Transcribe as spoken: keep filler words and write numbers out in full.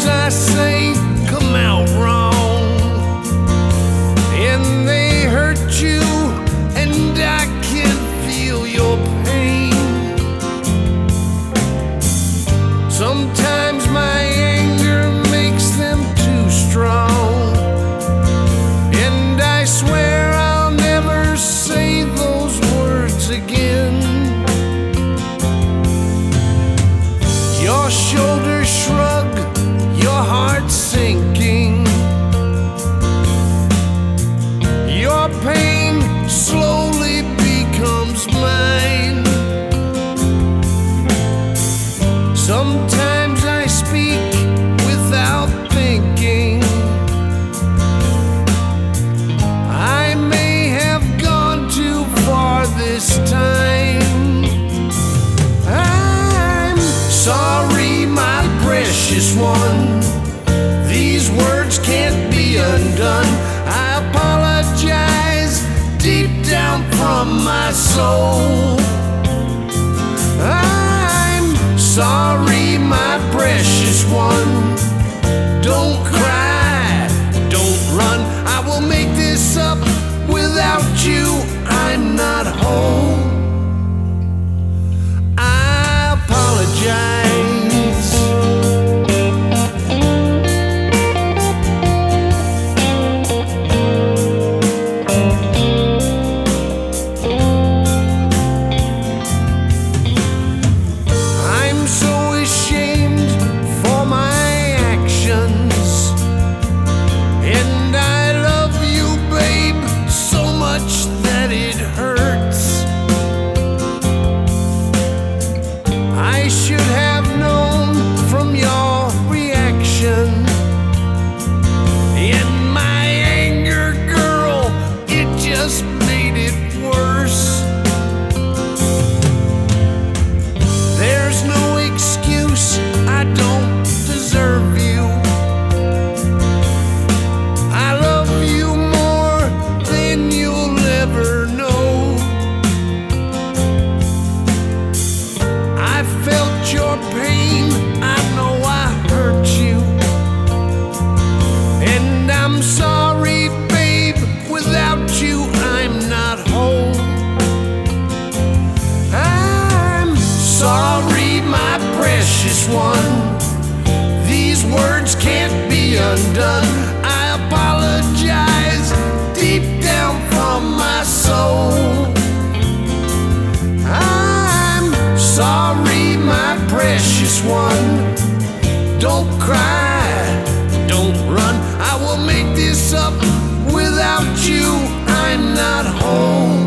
words I say come out wrong, and they hurt you, and I can feel your pain. Sometimes my anger makes them too strong, and I swear I'll never say those words again. Your shoulders shrug, your heart sinking, your pain slowly becomes mine. Sometimes I speak without thinking. I may have gone too far this time. I'm sorry, my precious one. These words can't be undone. I apologize deep down from my soul. I'm sorry, my precious one. Don't cry, don't run. I will make this up. Without you, I'm not home. I apologize. I'm so ashamed for my actions, and I love you, babe, so much that it hurts. I should have known from your reaction, and my anger, girl, it just made it worse. There's no excuse, I don't deserve you. I love you more than you'll ever know. I felt your pain, I know I hurt you, and I'm sorry, babe, without you I'm not whole. I'm sorry, my precious one. These words can't be undone. I apologize deep down from my soul. I'm sorry, my precious one. Don't cry, don't run. I will make this up. Without you, I'm not home.